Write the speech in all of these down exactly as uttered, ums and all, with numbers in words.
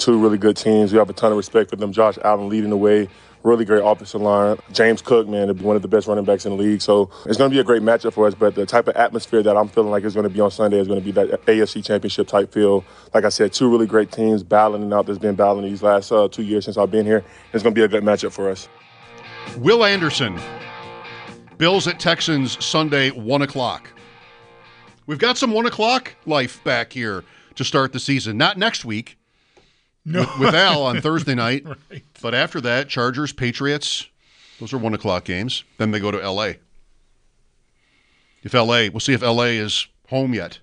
two really good teams. We have a ton of respect for them. Josh Allen leading the way. Really great offensive line. James Cook, man, one of the best running backs in the league. So it's going to be a great matchup for us. But the type of atmosphere that I'm feeling like is going to be on Sunday is going to be that A F C Championship type feel. Like I said, two really great teams battling out. There's been battling these last uh, two years since I've been here. It's going to be a good matchup for us. Will Anderson, Bills at Texans Sunday, one o'clock. We've got some one o'clock life back here to start the season. Not next week. No. With, with Al on Thursday night. Right. But after that, Chargers, Patriots, those are one o'clock games. Then they go to L A. If L A, we'll see if L A is home yet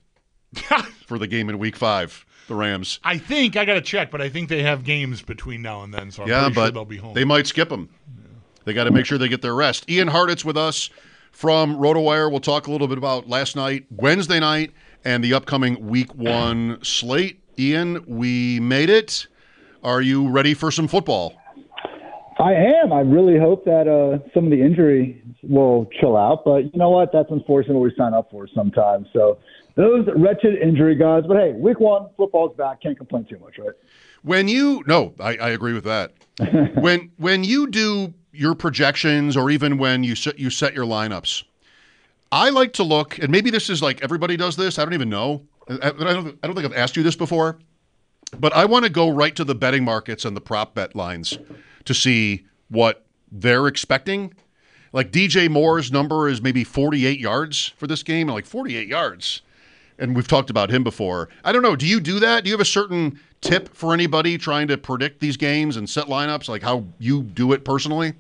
for the game in week five, the Rams. I think, I got to check, but I think they have games between now and then, so I'm yeah, pretty but sure they'll be home. They might skip them. Yeah. They got to make sure they get their rest. Ian Hartitz with us from RotoWire. We'll talk a little bit about last night, Wednesday night, and the upcoming week one slate. Ian, we made it. Are you ready for some football? I am. I really hope that uh, some of the injury will chill out. But you know what? That's unfortunately what we sign up for sometimes. So those wretched injury guys. But hey, week one, football's back. Can't complain too much, right? When you – no, I, I agree with that. when when you do your projections or even when you set, you set your lineups, I like to look – and maybe this is like everybody does this. I don't even know. I, I, don't, I don't think I've asked you this before. But I want to go right to the betting markets and the prop bet lines to see what they're expecting. Like D J Moore's number is maybe forty-eight yards for this game. I'm like, forty-eight yards. And we've talked about him before. I don't know. Do you do that? Do you have a certain tip for anybody trying to predict these games and set lineups, like how you do it personally?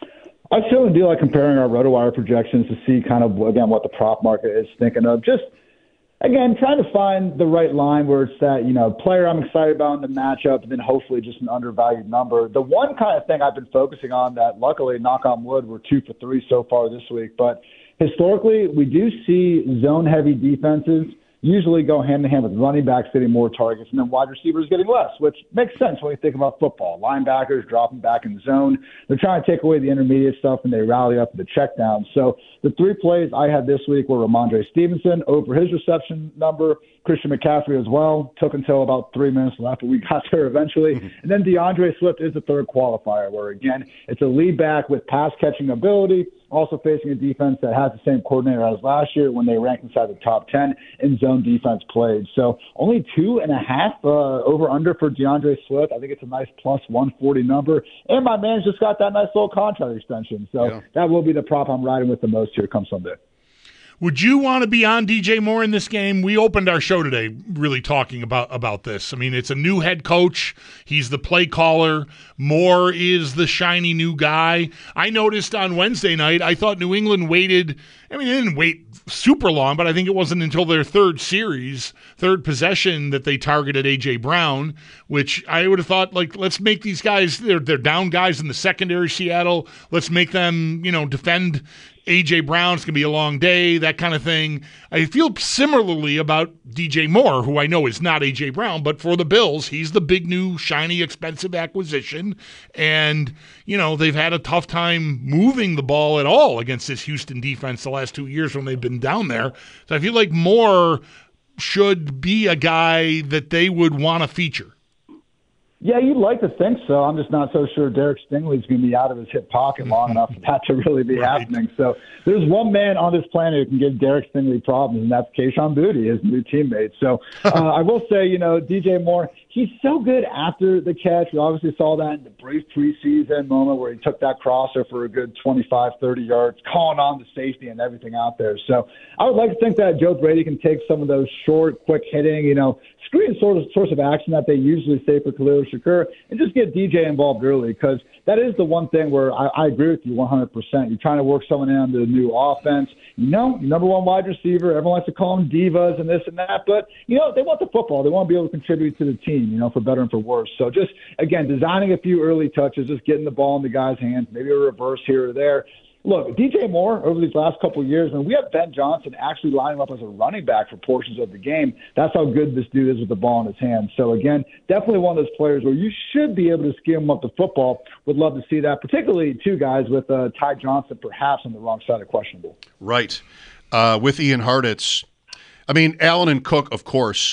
I certainly do like comparing our RotoWire projections to see kind of, again, what the prop market is thinking of. Just Again, trying to find the right line where it's that, you know, player I'm excited about in the matchup, and then hopefully just an undervalued number. The one kind of thing I've been focusing on that, luckily, knock on wood, we're two for three so far this week. But historically, we do see zone-heavy defenses usually go hand-in-hand with running backs getting more targets and then wide receivers getting less, which makes sense when you think about football. Linebackers dropping back in the zone. They're trying to take away the intermediate stuff, and they rally up the check down. So the three plays I had this week were Ramondre Stevenson over his reception number, Christian McCaffrey as well. Took until about three minutes left, but we got there eventually. Mm-hmm. And then DeAndre Swift is the third qualifier, where, again, it's a lead back with pass-catching ability, also facing a defense that has the same coordinator as last year when they ranked inside the top ten in zone defense played. So only two and a half uh, over-under for DeAndre Swift. I think it's a nice plus one forty number. And my man's just got that nice little contract extension. So yeah, that will be the prop I'm riding with the most here come Sunday. Would you want to be on D J Moore in this game? We opened our show today really talking about, about this. I mean, it's a new head coach. He's the play caller. Moore is the shiny new guy. I noticed on Wednesday night, I thought New England waited. I mean, they didn't wait super long, but I think it wasn't until their third series, third possession, that they targeted A J. Brown, which I would have thought, like, let's make these guys, they're, they're down guys in the secondary, Seattle. Let's make them, you know, defend A J. Brown. It's going to be a long day, that kind of thing. I feel similarly about D J Moore, who I know is not A J. Brown, but for the Bills, he's the big, new, shiny, expensive acquisition. And, you know, they've had a tough time moving the ball at all against this Houston defense the last two years when they've been down there. So I feel like Moore should be a guy that they would want to feature. Yeah, you'd like to think so. I'm just not so sure Derek Stingley's going to be out of his hip pocket long enough for that to really be right. happening. So there's one man on this planet who can give Derek Stingley problems, and that's Kayshon Boutte, his new teammate. So uh, I will say, you know, D J Moore, he's so good after the catch. We obviously saw that in the brief preseason moment where he took that crosser for a good twenty-five, thirty yards, calling on the safety and everything out there. So I would like to think that Joe Brady can take some of those short, quick hitting, you know, screen sort of source of action that they usually say for Khalil Shakur, and just get D J involved early, because that is the one thing where I, I agree with you one hundred percent. You're trying to work someone in on the new offense. You know, number one wide receiver, everyone likes to call them divas and this and that, but, you know, they want the football. They want to be able to contribute to the team, you know, for better and for worse. So just, again, designing a few early touches, just getting the ball in the guy's hands, maybe a reverse here or there. Look, D J Moore, over these last couple of years, and we have Ben Johnson actually lining up as a running back for portions of the game. That's how good this dude is with the ball in his hands. So, again, definitely one of those players where you should be able to scheme up the football. Would love to see that, particularly two guys with uh, Ty Johnson perhaps on the wrong side of questionable. Right. Uh, with Ian Hartitz, I mean, Allen and Cook, of course,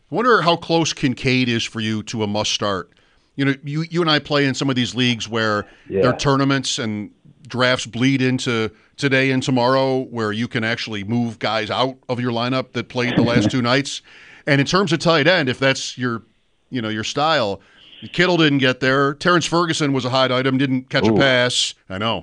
I wonder how close Kincaid is for you to a must start. You know, you you and I play in some of these leagues where Yeah. there are tournaments and drafts bleed into today and tomorrow, where you can actually move guys out of your lineup that played the last two nights. And in terms of tight end, if that's your, you know, your style, Kittle didn't get there. Terrence Ferguson was a hot item, didn't catch Ooh. a pass. I know.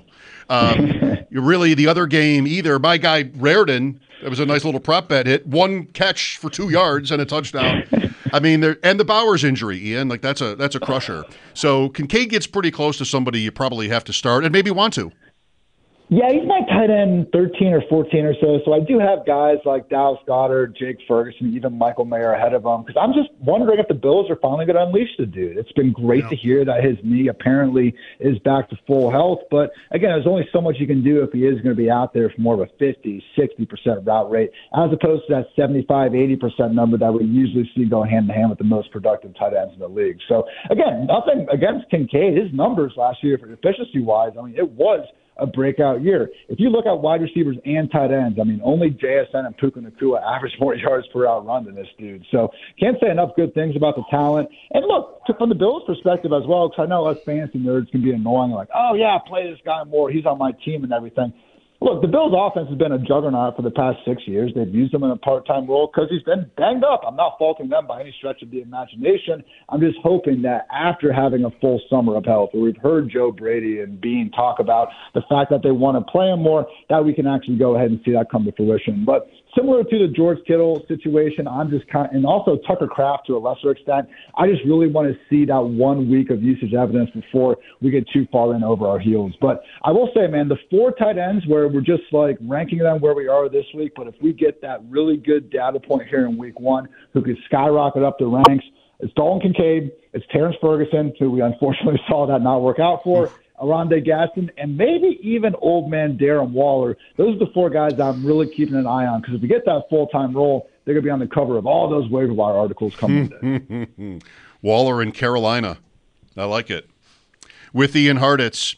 Um, really, the other game either. My guy Raritan, that was a nice little prop bet hit. One catch for two yards and a touchdown. I mean, there and the Bowers injury, Ian, like that's a that's a crusher. So Kincaid gets pretty close to somebody you probably have to start and maybe want to. Yeah, he's my tight end thirteen or fourteen or so. So I do have guys like Dallas Goedert, Jake Ferguson, even Michael Mayer ahead of him. Because I'm just wondering if the Bills are finally going to unleash the dude. It's been great Yeah. to hear that his knee apparently is back to full health. But again, there's only so much you can do if he is going to be out there for more of a fifty, sixty percent route rate, as opposed to that seventy-five, eighty percent number that we usually see go hand in hand with the most productive tight ends in the league. So again, nothing against Kincaid. His numbers last year for efficiency-wise, I mean, it was a breakout year. If you look at wide receivers and tight ends, I mean, only J S N and Puka Nacua average more yards per out run than this dude. So can't say enough good things about the talent. And look, to, from the Bills' perspective as well, because I know us fantasy nerds can be annoying, like, oh, yeah, play this guy more. He's on my team and everything. Look, the Bills' offense has been a juggernaut for the past six years. They've used him in a part-time role because he's been banged up. I'm not faulting them by any stretch of the imagination. I'm just hoping that after having a full summer of health, where we've heard Joe Brady and Bean talk about the fact that they want to play him more, that we can actually go ahead and see that come to fruition. But similar to the George Kittle situation, I'm just kind of, and also Tucker Kraft to a lesser extent, I just really want to see that one week of usage evidence before we get too far in over our heels. But I will say, man, the four tight ends where we're just like ranking them where we are this week, but if we get that really good data point here in week one, who could skyrocket up the ranks, it's Dalton Kincaid, it's Terrence Ferguson, who we unfortunately saw that not work out for, Arondé Gaston, and maybe even old man Darren Waller. Those are the four guys that I'm really keeping an eye on, because if we get that full-time role, they're going to be on the cover of all those waiver wire articles coming Monday. Waller in Carolina. I like it. With Ian Hartitz.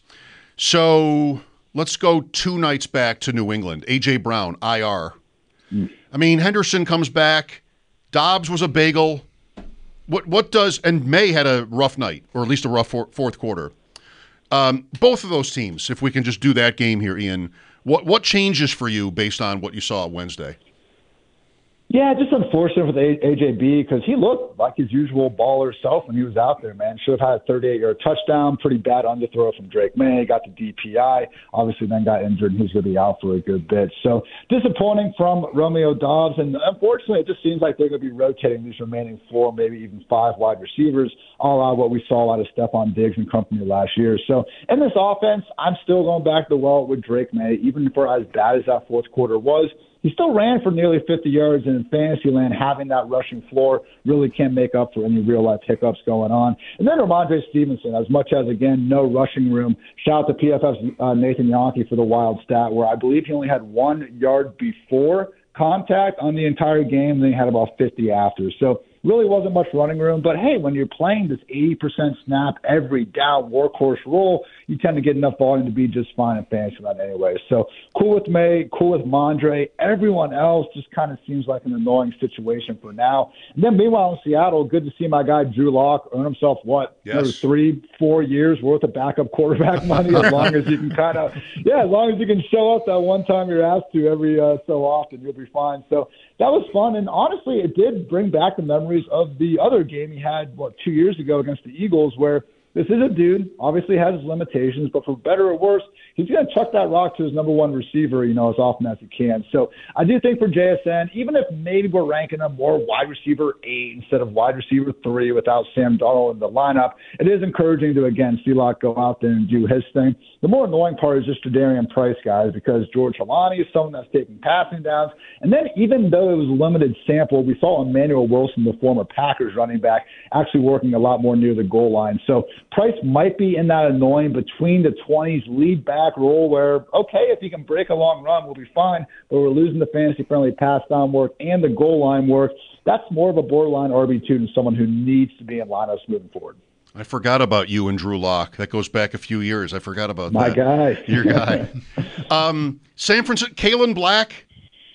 So let's go two nights back to New England. A J. Brown, I R. Mm. I mean, Henderson comes back. Dobbs was a bagel. What what does – and May had a rough night, or at least a rough for, fourth quarter. Um, both of those teams, if we can just do that game here, Ian, what what changes for you based on what you saw Wednesday? Yeah, just unfortunate for the A J B, because he looked like his usual baller self when he was out there, man. Should have had a thirty-eight-yard touchdown, pretty bad underthrow from Drake May, got the D P I, obviously then got injured, and he's going to be out for a good bit. So disappointing from Romeo Dobbs, and unfortunately it just seems like they're going to be rotating these remaining four, maybe even five wide receivers, all out what we saw out of Stephon Diggs and company last year. So in this offense, I'm still going back to the well with Drake May, even for as bad as that fourth quarter was. He still ran for nearly fifty yards, and in fantasy land, having that rushing floor really can make up for any real-life hiccups going on. And then Ramondre Stevenson, as much as, again, no rushing room. Shout out to P F F's uh, Nathan Yonke for the wild stat, where I believe he only had one yard before contact on the entire game, and then he had about fifty after. So really wasn't much running room. But, hey, when you're playing this eighty percent snap every down workhorse role, you tend to get enough volume to be just fine in fantasy land anyway. So cool with May, cool with Mondre. Everyone else just kind of seems like an annoying situation for now. And then meanwhile in Seattle, good to see my guy Drew Lock earn himself, what, yes. another three, four years worth of backup quarterback money, as long as you can kind of, yeah, as long as you can show up that one time you're asked to every uh, so often, you'll be fine. So that was fun. And honestly, it did bring back the memories of the other game he had, what, two years ago against the Eagles, where this is a dude, obviously has his limitations, but for better or worse, he's going to chuck that rock to his number one receiver, you know, as often as he can. So I do think for J S N, even if maybe we're ranking him more wide receiver eight instead of wide receiver three without Sam Darnold in the lineup, it is encouraging to, again, see Locke go out there and do his thing. The more annoying part is just Jadarian Price, guys, because George Holani is someone that's taking passing downs. And then even though it was a limited sample, we saw Emmanuel Wilson, the former Packers running back, actually working a lot more near the goal line. So Price might be in that annoying between the twenties lead back role where, okay, if he can break a long run, we'll be fine, but we're losing the fantasy-friendly pass down work and the goal line work. That's more of a borderline R B two than someone who needs to be in lineups moving forward. I forgot about you and Drew Lock. That goes back a few years. I forgot about My that. guy. Your guy. um, San Francisco, Kalen Black.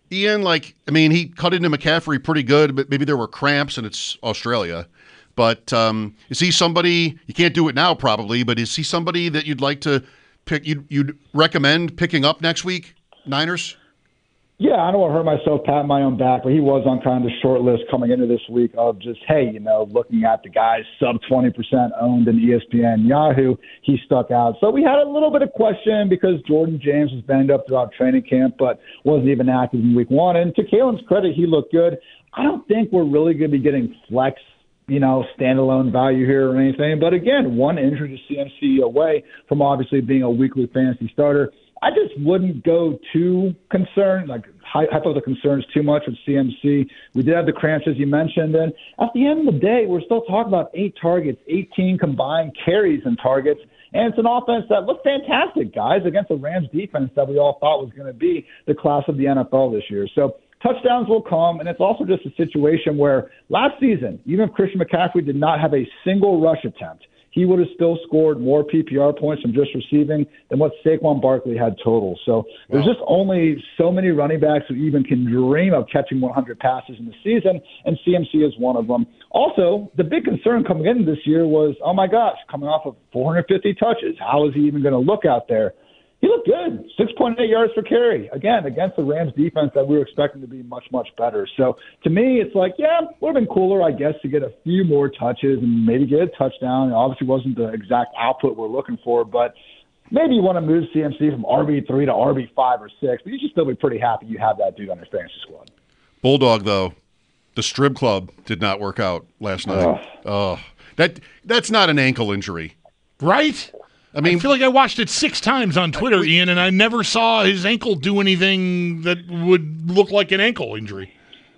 Ian, like, I mean, he cut into McCaffrey pretty good, but maybe there were cramps and it's Australia. But um, is he somebody, you can't do it now probably, but is he somebody that you'd like to pick, you'd, you'd recommend picking up next week, Niners? Yeah, I don't want to hurt myself, pat my own back, but he was on kind of the short list coming into this week of just, hey, you know, looking at the guys sub twenty percent owned in E S P N, Yahoo, he stuck out. So we had a little bit of question because Jordan James was banged up throughout training camp, but wasn't even active in week one. And to Kalen's credit, he looked good. I don't think we're really going to be getting flex, you know, standalone value here or anything. But again, one injury to C M C away from obviously being a weekly fantasy starter. I just wouldn't go too concerned, like hype up the concerns too much with C M C. We did have the cramps, as you mentioned. And at the end of the day, we're still talking about eight targets, eighteen combined carries and targets. And it's an offense that looked fantastic, guys, against the Rams defense that we all thought was going to be the class of the N F L this year. So touchdowns will come, and it's also just a situation where last season, even if Christian McCaffrey did not have a single rush attempt, he would have still scored more P P R points from just receiving than what Saquon Barkley had total. So wow. There's just only so many running backs who even can dream of catching one hundred passes in the season, and C M C is one of them. Also, the big concern coming into this year was, oh my gosh, coming off of four hundred fifty touches, how is he even going to look out there? He looked good, six point eight yards per carry, again, against the Rams defense that we were expecting to be much, much better. So to me, it's like, yeah, would have been cooler, I guess, to get a few more touches and maybe get a touchdown. It obviously wasn't the exact output we're looking for, but maybe you want to move C M C from R B three to R B five or six, but you should still be pretty happy you have that dude on your fantasy squad. Bulldog, though, the strip club did not work out last night. Oh, oh that that's not an ankle injury. Right? I mean, I feel like I watched it six times on Twitter, Ian, and I never saw his ankle do anything that would look like an ankle injury.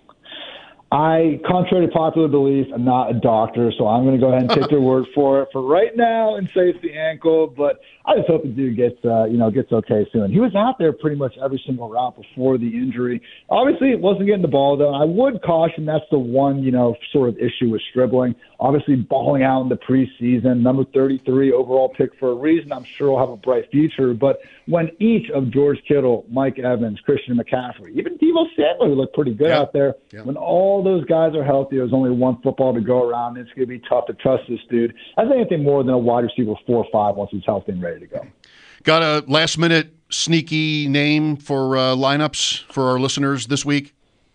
I, contrary to popular belief, am not a doctor, so I'm going to go ahead and take their word for it for right now and say it's the ankle. But I just hope the dude gets, uh, you know, gets okay soon. He was out there pretty much every single route before the injury. Obviously, it wasn't getting the ball though. I would caution that's the one, you know, sort of issue with Stribling. Obviously, balling out in the preseason, number thirty-three overall pick for a reason. I'm sure he'll have a bright future. But when each of George Kittle, Mike Evans, Christian McCaffrey, even Deebo Samuel looked pretty good yeah. out there. Yeah. When all those guys are healthy, there's only one football to go around. It's going to be tough to trust this dude as anything more than a wide receiver four or five once he's healthy and ready to go. Got a last-minute sneaky name for uh, lineups for our listeners this week?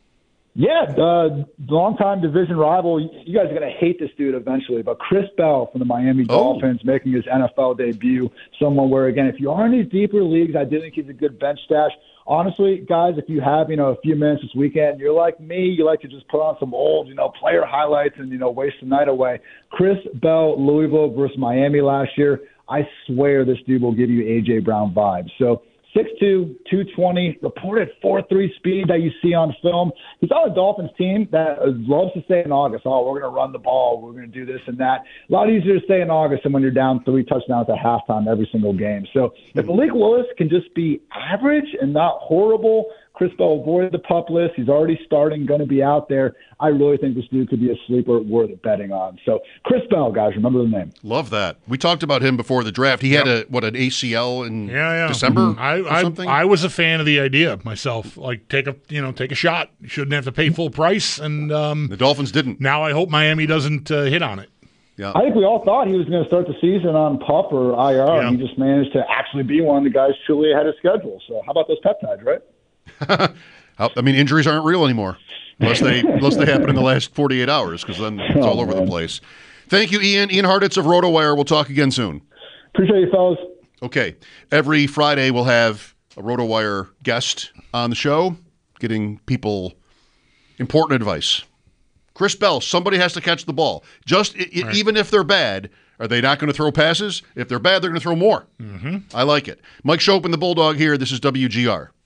Yeah, uh, longtime division rival. You guys are going to hate this dude eventually, but Chris Bell from the Miami oh. Dolphins making his N F L debut. Someone where, again, if you are in these deeper leagues, I do think he's a good bench stash. Honestly, guys, if you have, you know, a few minutes this weekend, you're like me, you like to just put on some old, you know, player highlights and, you know, waste the night away. Chris Bell, Louisville versus Miami last year. I swear this dude will give you A J Brown vibes. So six two, two twenty, reported four three speed that you see on film. He's on a Dolphins team that loves to say in August, oh, we're going to run the ball, we're going to do this and that. A lot easier to say in August than when you're down three touchdowns at halftime every single game. So if Malik Willis can just be average and not horrible, Chris Bell avoided the pup list. He's already starting, going to be out there. I really think this dude could be a sleeper worth betting on. So Chris Bell, guys, remember the name. Love that. We talked about him before the draft. He yep. had a what an A C L in yeah, yeah. December mm-hmm. I, or I, something. I was a fan of the idea myself. Like take a you know take a shot. You shouldn't have to pay full price. And um, the Dolphins didn't. Now I hope Miami doesn't uh, hit on it. Yeah. I think we all thought he was going to start the season on PUP or I R, yeah. and he just managed to actually be one of the guys truly ahead of schedule. So how about those peptides, right? I mean, injuries aren't real anymore unless they unless they happen in the last forty-eight hours, because then it's all oh, over man. the place. Thank you, Ian. Ian Hartitz of RotoWire. We'll talk again soon. Appreciate you, fellas. Okay. Every Friday we'll have a RotoWire guest on the show, getting people important advice. Chris Bell, somebody has to catch the ball. Just it, right. Even if they're bad, are they not going to throw passes? If they're bad, they're going to throw more. Mm-hmm. I like it. Mike Schopen, the Bulldog here. This is W G R.